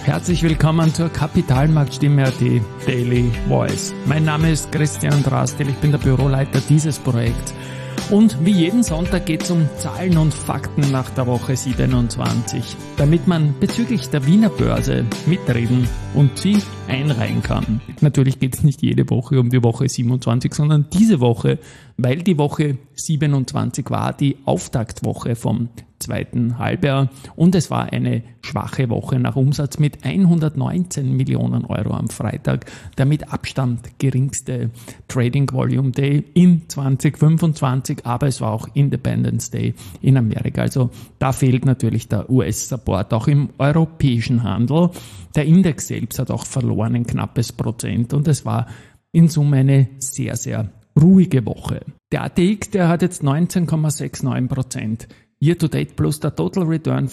Herzlich willkommen zur Kapitalmarktstimme.at Daily Voice. Mein Name ist Christian Drastil, ich bin der Büroleiter dieses Projekts. Und wie jeden Sonntag geht es um Zahlen und Fakten nach der Woche 27, damit man bezüglich der Wiener Börse mitreden und sie einreihen kann. Natürlich geht es nicht jede Woche um die Woche 27, sondern diese Woche, weil die Woche 27 war die Auftaktwoche vom zweiten Halbjahr und es war eine schwache Woche nach Umsatz mit 119 Millionen Euro am Freitag, der mit Abstand geringste Trading Volume Day in 2025, aber es war auch Independence Day in Amerika. Also da fehlt natürlich der US-Support auch im europäischen Handel. Der Index selbst hat auch verloren ein knappes Prozent und es war in Summe eine sehr, sehr ruhige Woche. Der ATX, der hat jetzt 19,69%. Year-to-date plus der Total Return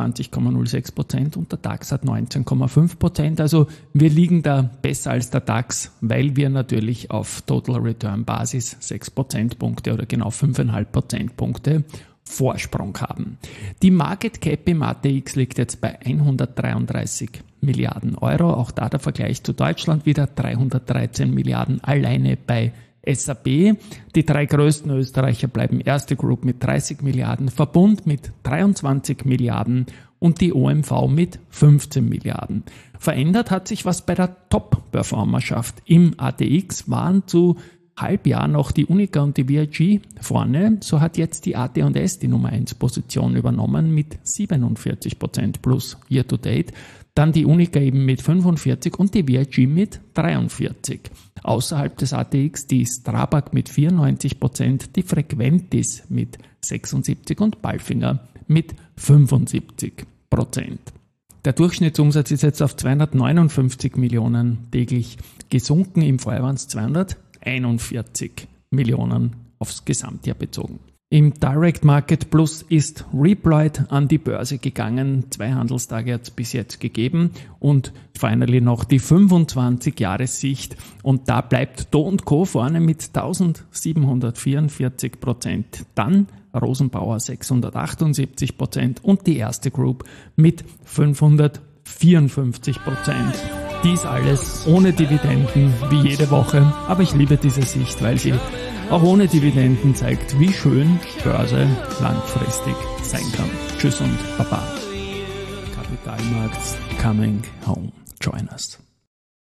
25,06% und der DAX hat 19,5%. Also wir liegen da besser als der DAX, weil wir natürlich auf Total Return Basis 6 Prozentpunkte oder genau 5,5 Prozentpunkte Vorsprung haben. Die Market Cap im ATX liegt jetzt bei 133 Milliarden Euro. Auch da der Vergleich zu Deutschland wieder 313 Milliarden alleine bei SAP. Die drei größten Österreicher bleiben Erste Group mit 30 Milliarden, Verbund mit 23 Milliarden und die OMV mit 15 Milliarden. Verändert hat sich was bei der Top-Performerschaft. Im ATX waren zu Halbjahr noch die Unica und die VIG vorne. So hat jetzt die AT&S die Nummer 1 Position übernommen mit 47% plus Year to Date. Dann die Unica eben mit 45 und die VIG mit 43. Außerhalb des ATX die Strabag mit 94%, die Frequentis mit 76 und Palfinger mit 75%. Der Durchschnittsumsatz ist jetzt auf 259 Millionen täglich gesunken, im Vorjahr waren es 241 Millionen aufs Gesamtjahr bezogen. Im Direct Market Plus ist Reploid an die Börse gegangen. 2 Handelstage hat es bis jetzt gegeben und finally noch die 25-Jahres-Sicht und da bleibt Do & Co vorne mit 1744%. Dann Rosenbauer 678% und die Erste Group mit 554%. Dies alles ohne Dividenden wie jede Woche, aber ich liebe diese Sicht, weil sie auch ohne Dividenden zeigt, wie schön Börse langfristig sein kann. Tschüss und Baba. Kapitalmarkt coming home. Join us.